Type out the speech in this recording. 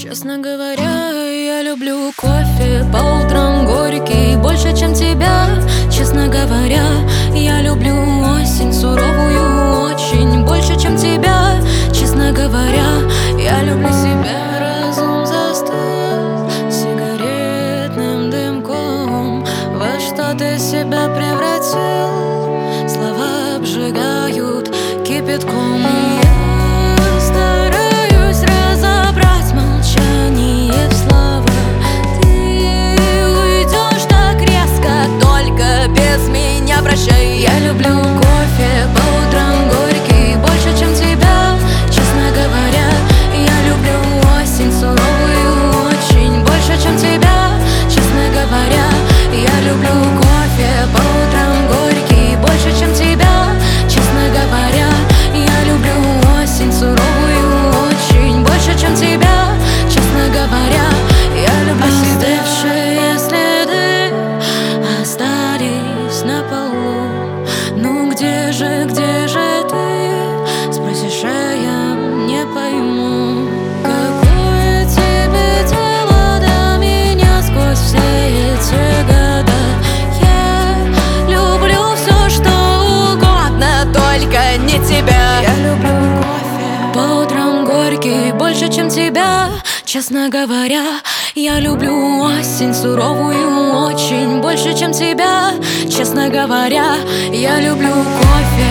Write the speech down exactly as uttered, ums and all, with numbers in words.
Честно говоря, я люблю кофе по утрам горький больше, чем тебя. Честно говоря, я люблю осень суровую очень больше, чем тебя. Честно говоря, я люблю себя. Разум застыл сигаретным дымком. Во что ты себя превратил? Слова обжигают кипятком. Я стараюсь разобрать молчание в словах. Ты уйдешь так резко, только без меня прощай. Я люблю кофе по утрам горький больше, чем тебя. Честно говоря, я люблю осень суровую очень больше, чем тебя. Честно говоря, я люблю кофе по утрам горький больше, чем тебя. Честно говоря, я люблю осень суровую очень больше, чем тебя. Честно говоря, я люблю. Остывшие следы остались на полу. Ну где же, где же ты? Спросишь, а я не пойму. Какое тебе дело до меня сквозь все эти года? Я люблю все, что угодно, только не тебя. Я люблю кофе по утрам горький больше, чем тебя. Честно говоря, я люблю осень суровую очень больше, чем тебя. Честно говоря, я люблю кофе